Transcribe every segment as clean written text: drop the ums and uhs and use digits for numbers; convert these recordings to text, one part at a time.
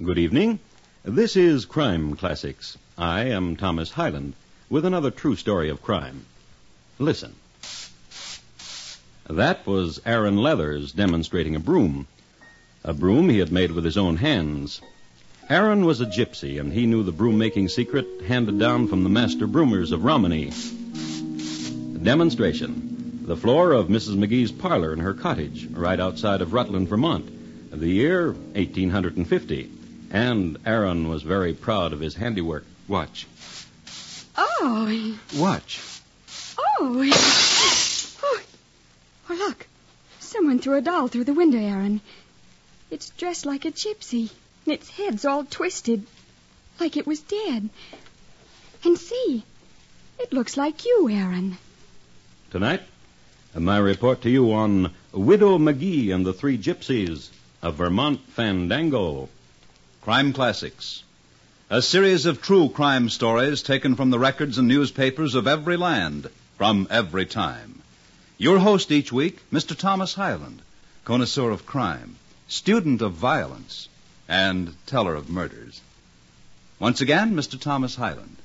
Good evening. This is Crime Classics. I am Thomas Hyland with another true story of crime. Listen. That was Aaron Leathers demonstrating a broom. A broom he had made with his own hands. Aaron was a gypsy, and he knew the broom-making secret handed down from the master broomers of Romany. Demonstration. The floor of Mrs. McGee's parlor in her cottage, right outside of Rutland, Vermont. The year, 1850. And Aaron was very proud of his handiwork. Watch. Oh. Watch. Oh. Oh, look. Someone threw a doll through the window, Aaron. It's dressed like a gypsy. And its head's all twisted. Like it was dead. And see. It looks like you, Aaron. Tonight, my report to you on Widow McGee and the Three Gypsies, a Vermont Fandango. Crime Classics, a series of true crime stories taken from the records and newspapers of every land, from every time. Your host each week, Mr. Thomas Hyland, connoisseur of crime, student of violence, and teller of murders. Once again, Mr. Thomas Hyland.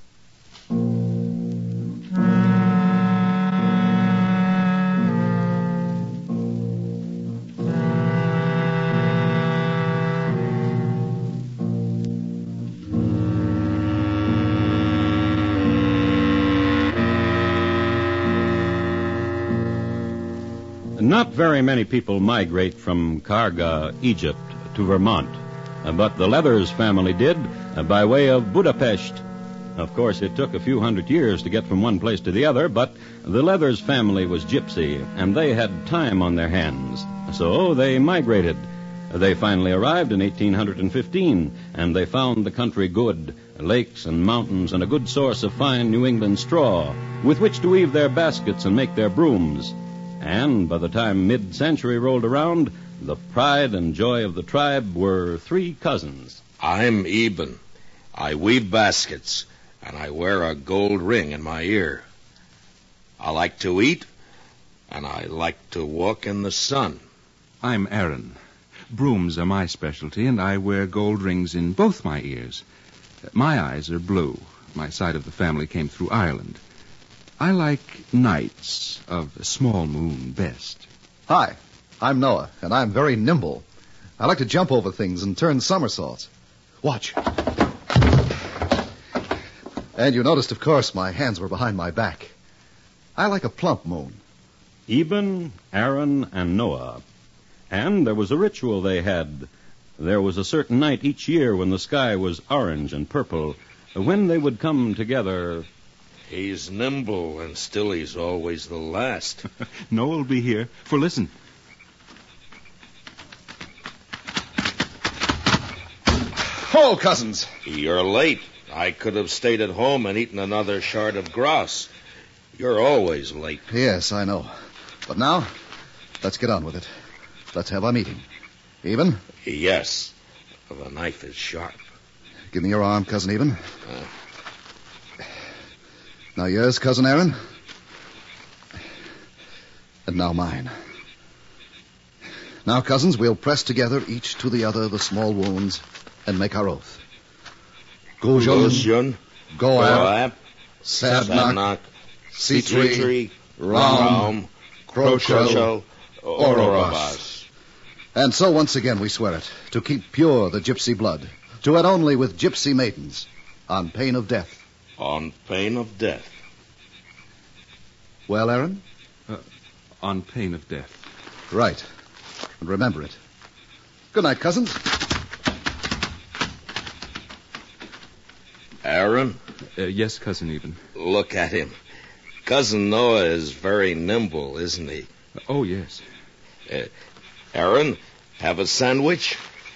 Not very many people migrate from Karga, Egypt, to Vermont. But the Leathers family did, by way of Budapest. Of course, it took a few hundred years to get from one place to the other, but the Leathers family was gypsy, and they had time on their hands. So they migrated. They finally arrived in 1815, and they found the country good, lakes and mountains, and a good source of fine New England straw, with which to weave their baskets and make their brooms. And by the time mid-century rolled around, the pride and joy of the tribe were three cousins. I'm Eben. I weave baskets, and I wear a gold ring in my ear. I like to eat, and I like to walk in the sun. I'm Aaron. Brooms are my specialty, and I wear gold rings in both my ears. My eyes are blue. My side of the family came through Ireland. I like nights of a small moon best. Hi, I'm Noah, and I'm very nimble. I like to jump over things and turn somersaults. Watch. And you noticed, of course, my hands were behind my back. I like a plump moon. Eben, Aaron, and Noah. And there was a ritual they had. There was a certain night each year when the sky was orange and purple, when they would come together. He's nimble, and still he's always the last. Noah'll be here. For listen. Oh, cousins. You're late. I could have stayed at home and eaten another shard of grass. You're always late. Yes, I know. But now, let's get on with it. Let's have our meeting. Eben? Yes. The knife is sharp. Give me your arm, Cousin Eben. Now yours, Cousin Aaron. And now mine. Now, cousins, we'll press together, each to the other, the small wounds, and make our oath. Gujun, Goab, Sadnak, Sitri, Ram, Krochel, Orobas. And so once again we swear it, to keep pure the gypsy blood, to wed only with gypsy maidens, on pain of death. On pain of death. Well, Aaron? On pain of death. Right. And remember it. Good night, cousins. Aaron? Yes, Cousin Eben. Look at him. Cousin Noah is very nimble, isn't he? Oh, yes. Aaron, have a sandwich?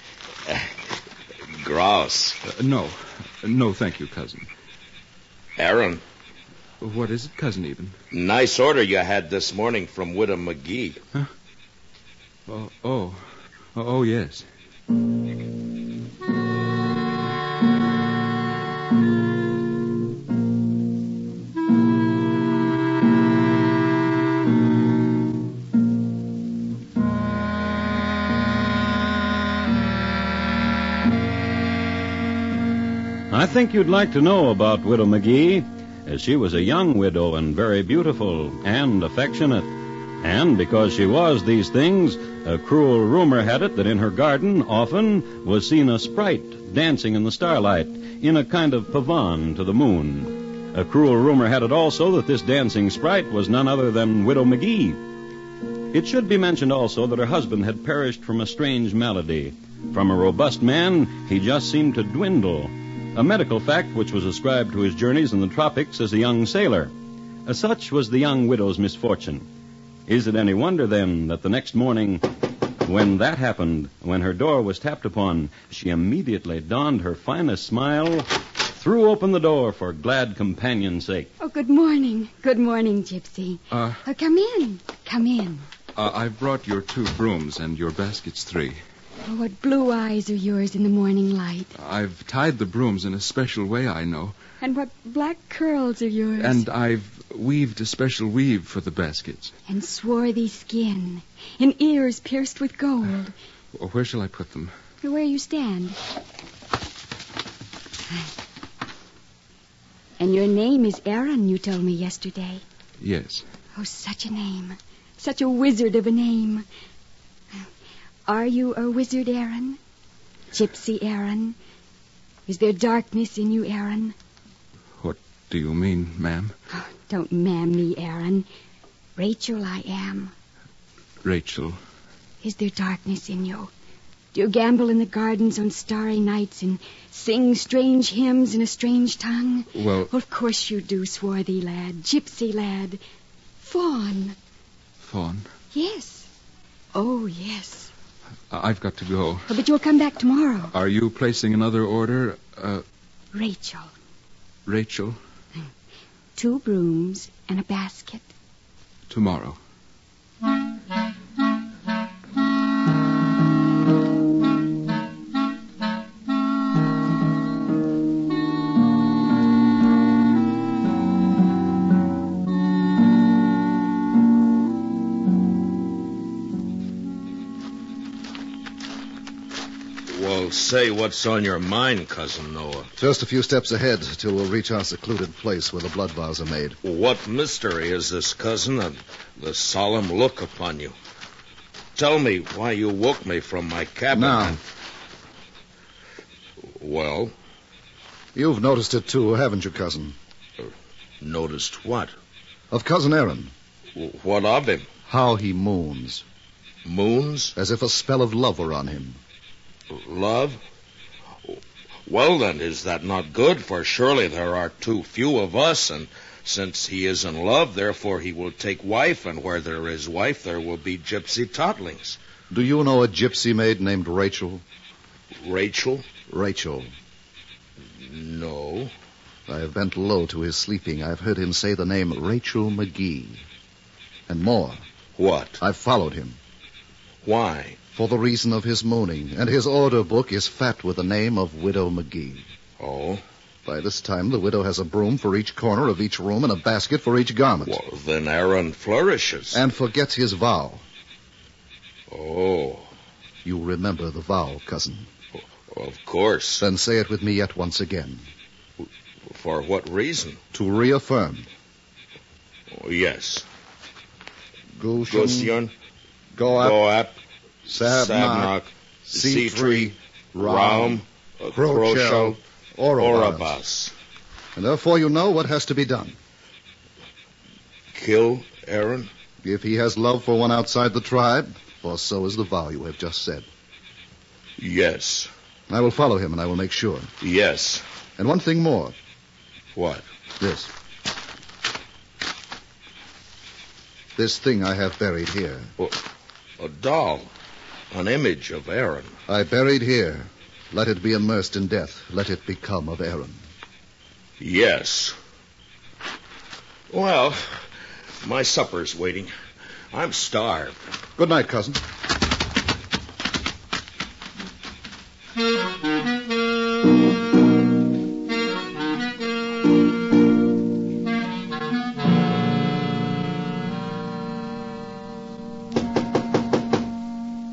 Grouse. No. No, thank you, Cousin. Aaron. What is it, Cousin Eben? Nice order you had this morning from Widow McGee. Huh? Oh, yes. I think you'd like to know about Widow McGee, as she was a young widow and very beautiful and affectionate. And because she was these things, a cruel rumor had it that in her garden often was seen a sprite dancing in the starlight in a kind of pavane to the moon. A cruel rumor had it also that this dancing sprite was none other than Widow McGee. It should be mentioned also that her husband had perished from a strange malady. From a robust man, he just seemed to dwindle, a medical fact which was ascribed to his journeys in the tropics as a young sailor. Such was the young widow's misfortune. Is it any wonder, then, that the next morning, when that happened, when her door was tapped upon, she immediately donned her finest smile, threw open the door for glad companion's sake. Oh, good morning. Good morning, Gypsy. Come in. Come in. I've brought your 2 brooms and your baskets 3. Oh, what blue eyes are yours in the morning light. I've tied the brooms in a special way, I know. And what black curls are yours. And I've weaved a special weave for the baskets. And swarthy skin. And ears pierced with gold. Where shall I put them? Where you stand. And your name is Aaron, you told me yesterday. Yes. Oh, such a name. Such a wizard of a name. Are you a wizard, Aaron? Gypsy Aaron? Is there darkness in you, Aaron? What do you mean, ma'am? Oh, don't ma'am me, Aaron. Rachel I am. Rachel. Is there darkness in you? Do you gamble in the gardens on starry nights and sing strange hymns in a strange tongue? Well, of course you do, swarthy lad, gypsy lad. Fawn. Fawn? Yes. Oh, yes. I've got to go. Oh, but you'll come back tomorrow. Are you placing another order? Rachel. Rachel? 2 brooms and a basket. Tomorrow. Well, say what's on your mind, Cousin Noah. Just a few steps ahead till we'll reach our secluded place where the blood vows are made. What mystery is this, Cousin, and the solemn look upon you? Tell me why you woke me from my cabin. Now. Well? You've noticed it, too, haven't you, Cousin? Noticed what? Of Cousin Aaron. What of him? How he moons. Moons? As if a spell of love were on him. Love? Well, then, is that not good? For surely there are too few of us, and since he is in love, therefore he will take wife, and where there is wife, there will be gypsy toddlings. Do you know a gypsy maid named Rachel? Rachel? Rachel. No. I have bent low to his sleeping. I've heard him say the name Rachel McGee. And more. What? I've followed him. Why? For the reason of his mooning, and his order book is fat with the name of Widow McGee. Oh? By this time, the widow has a broom for each corner of each room and a basket for each garment. Well, then Aaron flourishes. And forgets his vow. Oh. You remember the vow, cousin. Of course. Then say it with me yet once again. For what reason? To reaffirm. Oh, yes. Gushan, Goap, Sabnak, Sitri, Raum, Krochel, Orobas. And therefore you know what has to be done. Kill Aaron? If he has love for one outside the tribe, for so is the vow you have just said. Yes. I will follow him, and I will make sure. Yes. And one thing more. What? This. This thing I have buried here. Well, a doll. An image of Aaron. I buried here. Let it be immersed in death. Let it become of Aaron. Yes. Well, my supper's waiting. I'm starved. Good night, cousin.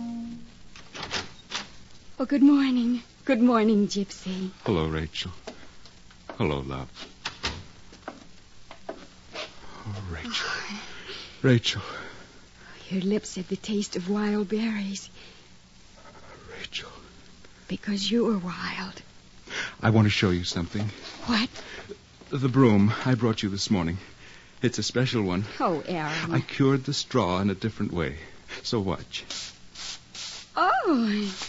Oh, good morning. Good morning, Gypsy. Hello, Rachel. Hello, love. Oh, Rachel. Rachel. Your lips have the taste of wild berries. Rachel. Because you were wild. I want to show you something. What? The broom I brought you this morning. It's a special one. Oh, Aaron. I cured the straw in a different way. So watch. Oh.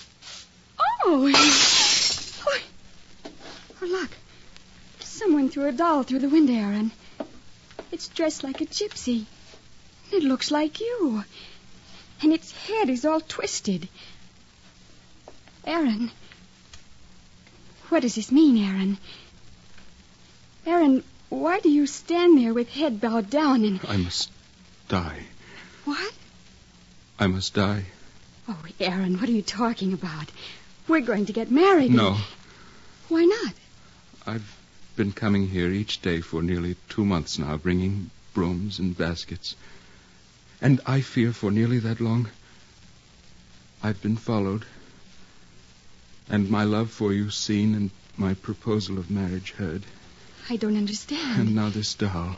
Oh, look. Someone threw a doll through the window, Aaron. It's dressed like a gypsy. It looks like you. And its head is all twisted. Aaron. What does this mean, Aaron? Aaron, why do you stand there with head bowed down and... I must die. What? I must die. Oh, Aaron, what are you talking about? We're going to get married. No. Why not? I've been coming here each day for nearly 2 months now, bringing brooms and baskets. And I fear for nearly that long, I've been followed. And my love for you seen and my proposal of marriage heard. I don't understand. And now this doll.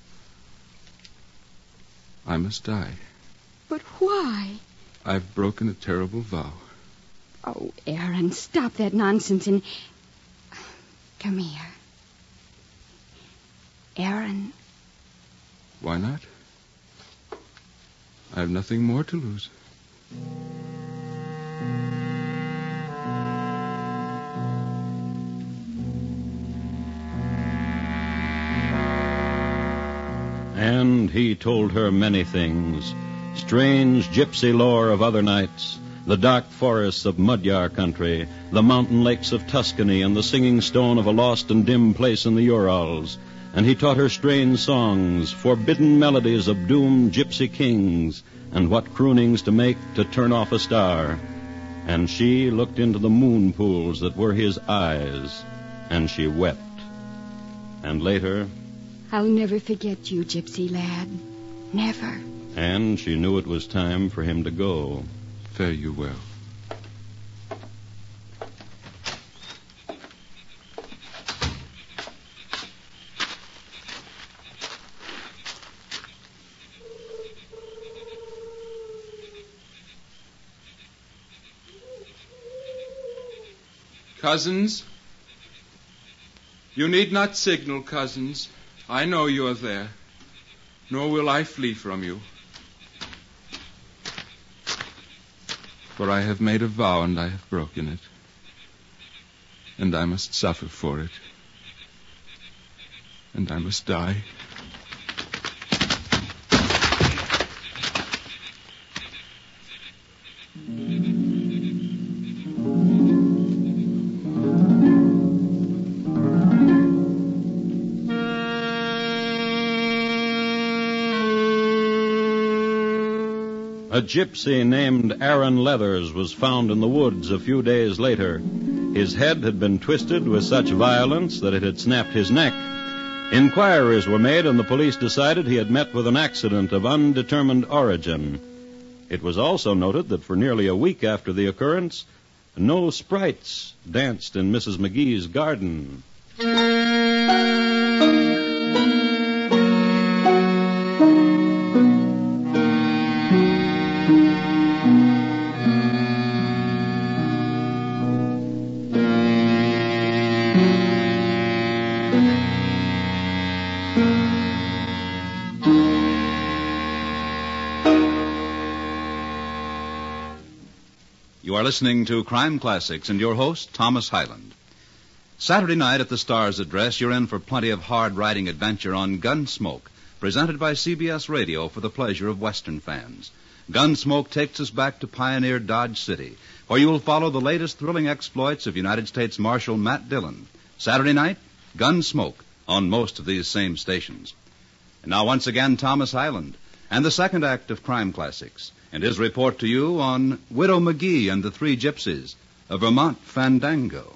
I must die. But why? I've broken a terrible vow. Oh, Aaron, stop that nonsense and... Come here. Aaron. Why not? I have nothing more to lose. And he told her many things. Strange gypsy lore of other nights, the dark forests of Mudyar country, the mountain lakes of Tuscany, and the singing stone of a lost and dim place in the Urals. And he taught her strange songs, forbidden melodies of doomed gypsy kings, and what croonings to make to turn off a star. And she looked into the moon pools that were his eyes, and she wept. And later... I'll never forget you, gypsy lad. Never. And she knew it was time for him to go. Fare you well. Cousins? You need not signal, cousins. I know you are there, nor will I flee from you. For I have made a vow, and I have broken it. And I must suffer for it. And I must die. A gypsy named Aaron Leathers was found in the woods a few days later. His head had been twisted with such violence that it had snapped his neck. Inquiries were made, and the police decided he had met with an accident of undetermined origin. It was also noted that for nearly a week after the occurrence, no sprites danced in Mrs. McGee's garden. You are listening to Crime Classics and your host, Thomas Hyland. Saturday night at the Star's Address, you're in for plenty of hard-riding adventure on Gunsmoke, presented by CBS Radio for the pleasure of Western fans. Gunsmoke takes us back to pioneer Dodge City, where you will follow the latest thrilling exploits of United States Marshal Matt Dillon. Saturday night, Gunsmoke, on most of these same stations. And now once again, Thomas Hyland, and the second act of Crime Classics, and his report to you on Widow McGee and the Three Gypsies, a Vermont fandango.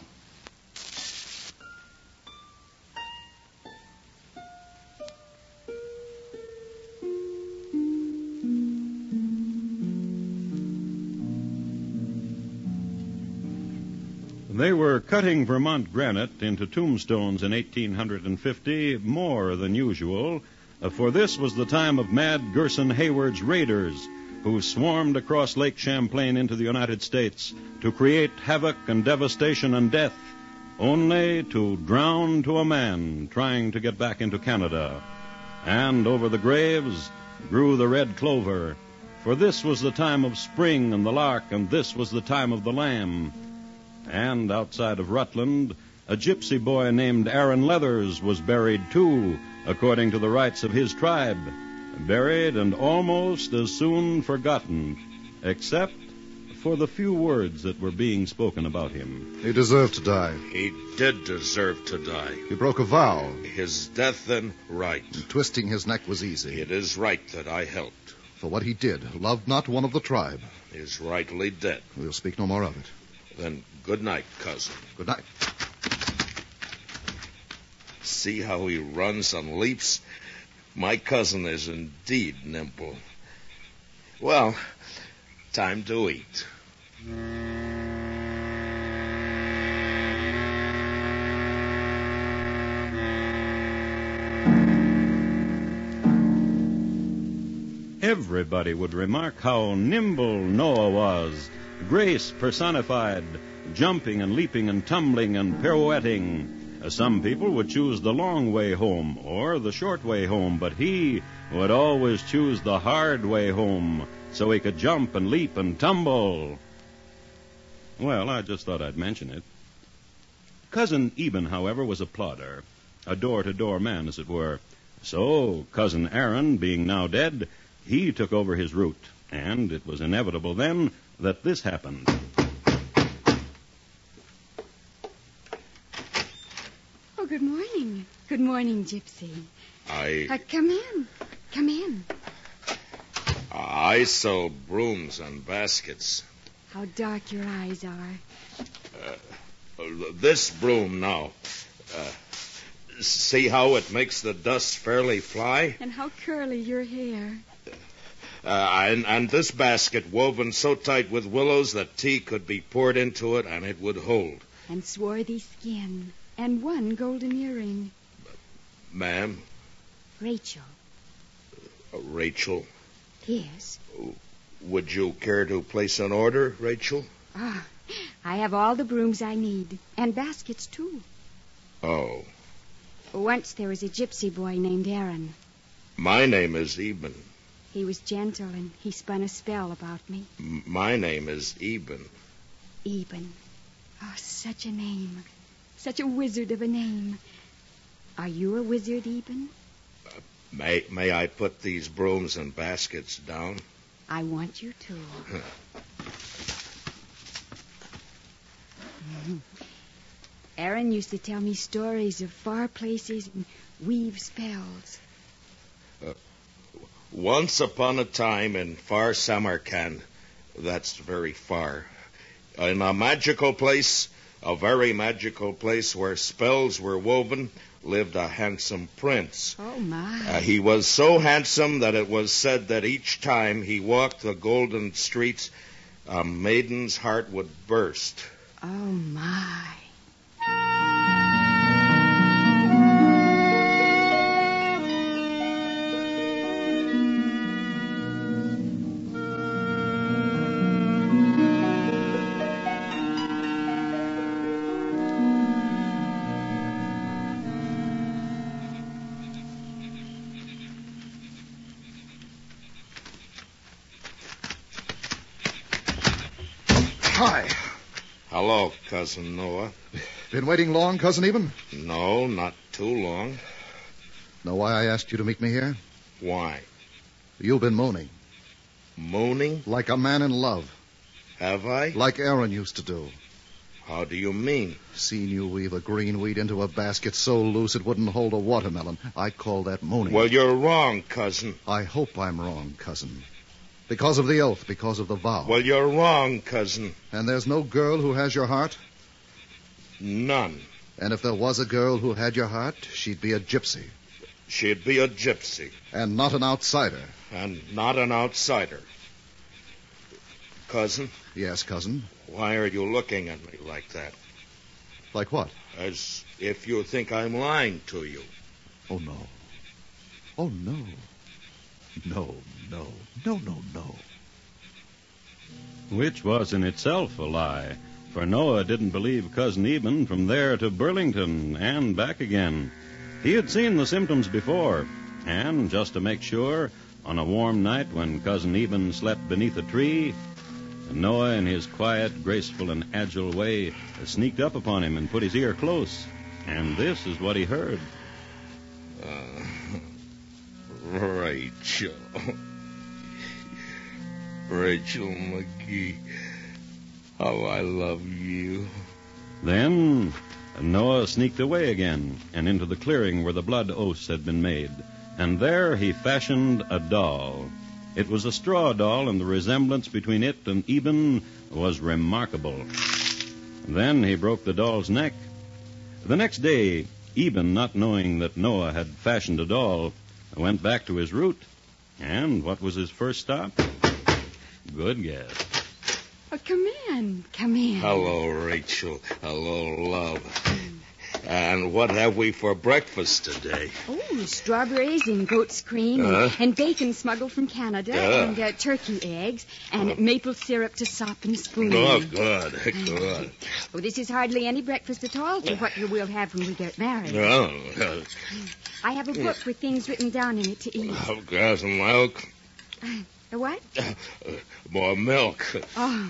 They were cutting Vermont granite into tombstones in 1850 more than usual, for this was the time of Mad Gerson Hayward's raiders, who swarmed across Lake Champlain into the United States to create havoc and devastation and death, only to drown to a man trying to get back into Canada. And over the graves grew the red clover, for this was the time of spring and the lark, and this was the time of the lamb. And outside of Rutland, a gypsy boy named Aaron Leathers was buried too, according to the rites of his tribe. Buried and almost as soon forgotten, except for the few words that were being spoken about him. He deserved to die. He did deserve to die. He broke a vow. His death and right. And twisting his neck was easy. It is right that I helped. For what he did, loved not one of the tribe. Is rightly dead. We'll speak no more of it. Then good night, cousin. Good night. See how he runs and leaps? My cousin is indeed nimble. Well, time to eat. Everybody would remark how nimble Noah was, grace personified, jumping and leaping and tumbling and pirouetting. Some people would choose the long way home or the short way home, but he would always choose the hard way home so he could jump and leap and tumble. Well, I just thought I'd mention it. Cousin Eben, however, was a plodder, a door-to-door man, as it were. So, Cousin Aaron, being now dead, he took over his route, and it was inevitable then that this happened. Oh, good morning. Good morning, Gypsy. Come in. Come in. I sell brooms and baskets. How dark your eyes are. This broom now. See how it makes the dust fairly fly? And how curly your hair. And this basket woven so tight with willows that tea could be poured into it and it would hold. And swarthy skin. And one golden earring. Ma'am? Rachel. Rachel? Yes. Would you care to place an order, Rachel? Ah, I have all the brooms I need. And baskets, too. Oh. Once there was a gypsy boy named Aaron. My name is Eben. He was gentle, and he spun a spell about me. My name is Eben. Eben. Oh, such a name. Such a wizard of a name. Are you a wizard, Eben? May I put these brooms and baskets down? I want you to. Aaron used to tell me stories of far places and weave spells. Once upon a time in far Samarkand, that's very far, in a magical place, a very magical place where spells were woven, lived a handsome prince. Oh, my. He was so handsome that it was said that each time he walked the golden streets, a maiden's heart would burst. Oh, my. Hi. Hello, Cousin Noah. Been waiting long, Cousin Eben? No, not too long. Know why I asked you to meet me here? Why? You've been moaning. Mooning? Like a man in love. Have I? Like Aaron used to do. How do you mean? Seen you weave a green weed into a basket so loose it wouldn't hold a watermelon. I call that mooning. Well, you're wrong, Cousin. I hope I'm wrong, Cousin. Because of the oath, because of the vow. Well, you're wrong, Cousin. And there's no girl who has your heart? None. And if there was a girl who had your heart, she'd be a gypsy. She'd be a gypsy. And not an outsider. And not an outsider. Cousin? Yes, Cousin? Why are you looking at me like that? Like what? As if you think I'm lying to you. Oh, no. Oh, no. No. Which was in itself a lie, for Noah didn't believe Cousin Eben from there to Burlington and back again. He had seen the symptoms before, and just to make sure, on a warm night when Cousin Eben slept beneath a tree, Noah, in his quiet, graceful, and agile way, sneaked up upon him and put his ear close. And this is what he heard. Rachel. Rachel McGee. How I love you. Then Noah sneaked away again and into the clearing where the blood oaths had been made. And there he fashioned a doll. It was a straw doll, and the resemblance between it and Eben was remarkable. Then he broke the doll's neck. The next day, Eben, not knowing that Noah had fashioned a doll, went back to his route. And what was his first stop? Good guess. Oh, come in. Hello, Rachel. Hello, love. And what have we for breakfast today? Oh, strawberries and goat's cream and bacon smuggled from Canada and turkey eggs and maple syrup to sop and spoon. Oh, good. Oh, this is hardly any breakfast at all to what you will have when we get married. Oh, I have a book with things written down in it to eat. Got some milk? A what? More milk. Oh.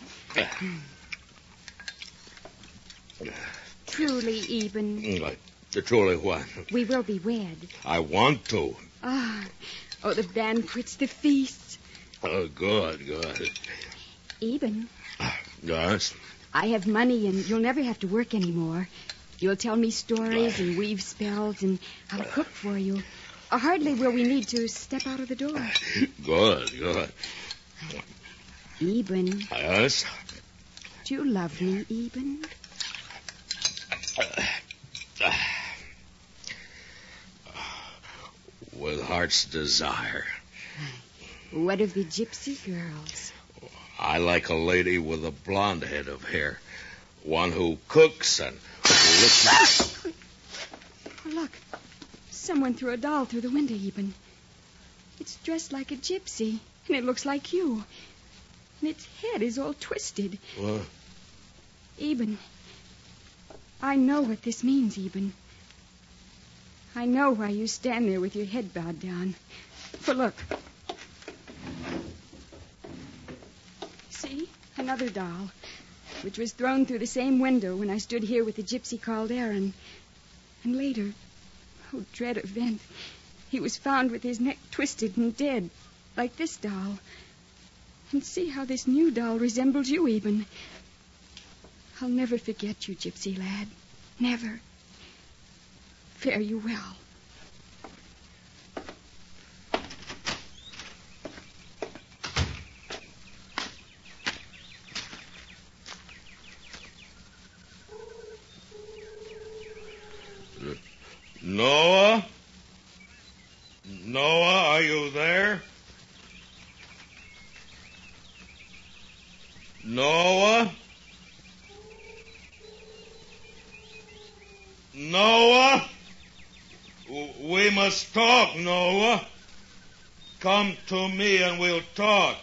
Truly, Eben. Truly what? We will be wed. I want to. Oh, the banquets, the feasts. Oh, good. Eben. Yes? I have money, and you'll never have to work anymore. You'll tell me stories and weave spells, and I'll cook for you. Hardly will we need to step out of the door. Good. Eben. Yes? Do you love me, Eben? With heart's desire. What of the gypsy girls? I like a lady with a blonde head of hair. One who cooks and who listens. Oh, look. Someone threw a doll through the window, Eben. It's dressed like a gypsy, and it looks like you. And its head is all twisted. What? Eben, I know what this means, Eben. I know why you stand there with your head bowed down. For look. See? Another doll, which was thrown through the same window when I stood here with the gypsy called Aaron. And later, oh, dread event, he was found with his neck twisted and dead, like this doll. And see how this new doll resembles you, Eben. I'll never forget you, gypsy lad. Never. Fare you well. Noah? Noah, are you there? Noah? Noah? We must talk, Noah. Come to me and we'll talk.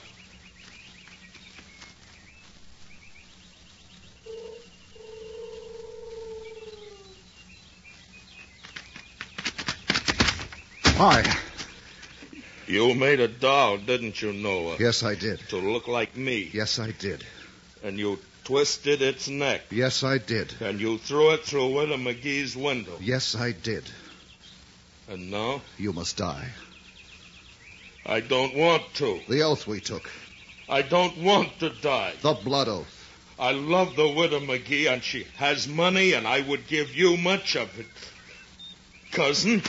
Hi. You made a doll, didn't you, Noah? Yes, I did. To look like me. Yes, I did. And you twisted its neck. Yes, I did. And you threw it through Widow McGee's window. Yes, I did. And now? You must die. I don't want to. The oath we took. I don't want to die. The blood oath. I love the Widow McGee, and she has money, and I would give you much of it. Cousin?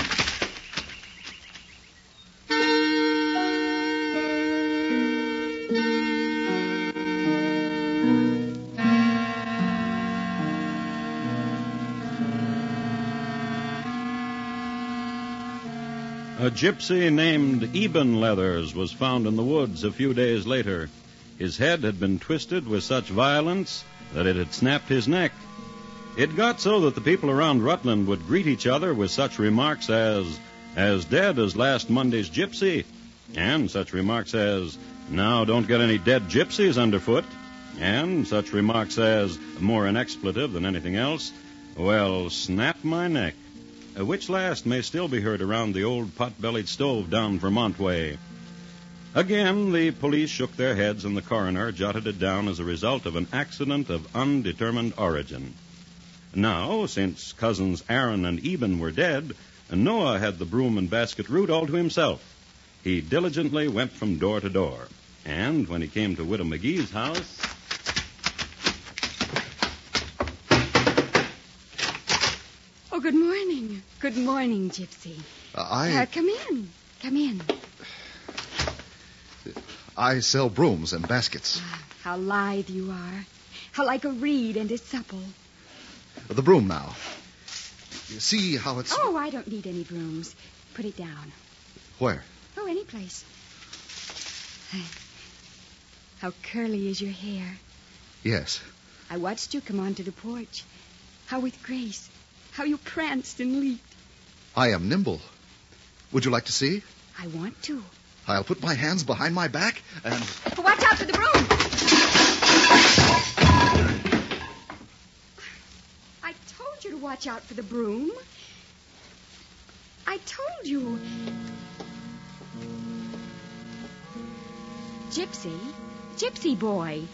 A gypsy named Eben Leathers was found in the woods a few days later. His head had been twisted with such violence that it had snapped his neck. It got so that the people around Rutland would greet each other with such remarks as dead as last Monday's gypsy, and such remarks as, now don't get any dead gypsies underfoot, and such remarks as, more an expletive than anything else, well, snap my neck, which last may still be heard around the old pot-bellied stove down Vermont way. Again, the police shook their heads, and the coroner jotted it down as a result of an accident of undetermined origin. Now, since cousins Aaron and Eben were dead, Noah had the broom and basket route all to himself. He diligently went from door to door, and when he came to Widow McGee's house... Oh, good morning. Good morning, Gypsy. Come in. Come in. I sell brooms and baskets. How lithe you are. How like a reed and is supple. The broom now. You see how it's... Oh, I don't need any brooms. Put it down. Where? Oh, any place. How curly is your hair. Yes. I watched you come onto the porch. How with grace. How you pranced and leaped. I am nimble. Would you like to see? I want to. I'll put my hands behind my back and... Watch out for the broom! I told you to watch out for the broom. I told you. Gypsy? Gypsy boy.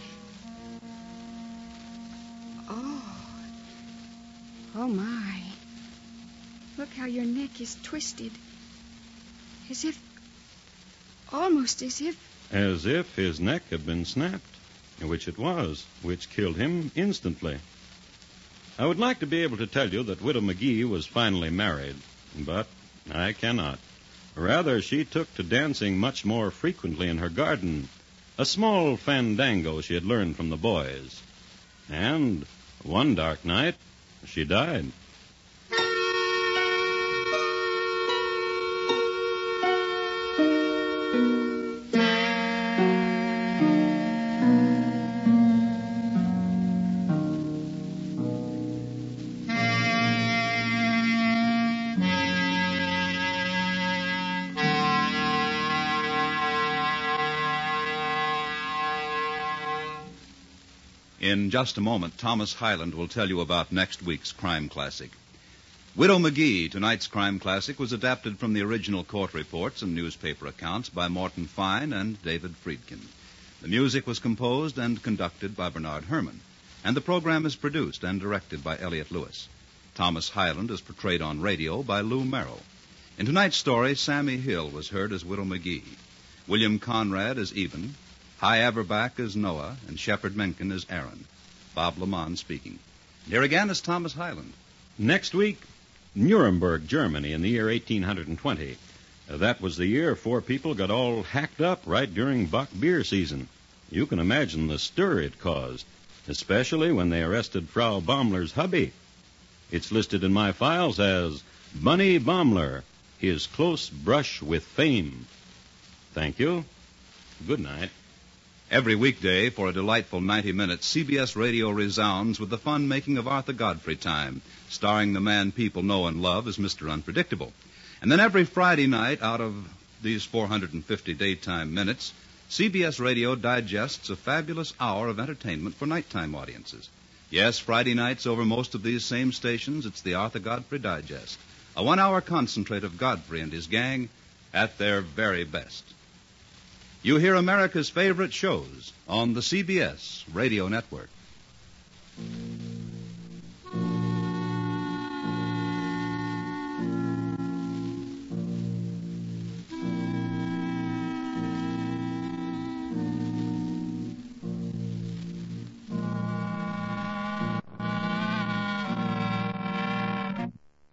Oh, my. Look how your neck is twisted. Almost as if... As if his neck had been snapped, which it was, which killed him instantly. I would like to be able to tell you that Widow McGee was finally married, but I cannot. Rather, she took to dancing much more frequently in her garden, a small fandango she had learned from the boys. And one dark night, she died. In just a moment, Thomas Hyland will tell you about next week's crime classic. Widow McGee, tonight's crime classic, was adapted from the original court reports and newspaper accounts by Morton Fine and David Friedkin. The music was composed and conducted by Bernard Herrmann, and the program is produced and directed by Elliott Lewis. Thomas Hyland is portrayed on radio by Lou Merrill. In tonight's story, Sammy Hill was heard as Widow McGee, William Conrad as Eben, High Averback as Noah, and Shepard Mencken as Aaron. Bob Lamont speaking. Here again is Thomas Hyland. Next week, Nuremberg, Germany, in the year 1820. That was the year 4 people got all hacked up right during Bock beer season. You can imagine the stir it caused, especially when they arrested Frau Baumler's hubby. It's listed in my files as Bunny Baumler, his close brush with fame. Thank you. Good night. Every weekday, for a delightful 90 minutes, CBS Radio resounds with the fun-making of Arthur Godfrey Time, starring the man people know and love as Mr. Unpredictable. And then every Friday night, out of these 450 daytime minutes, CBS Radio digests a fabulous hour of entertainment for nighttime audiences. Yes, Friday nights over most of these same stations, it's the Arthur Godfrey Digest, a 1-hour concentrate of Godfrey and his gang at their very best. You hear America's favorite shows on the CBS Radio Network.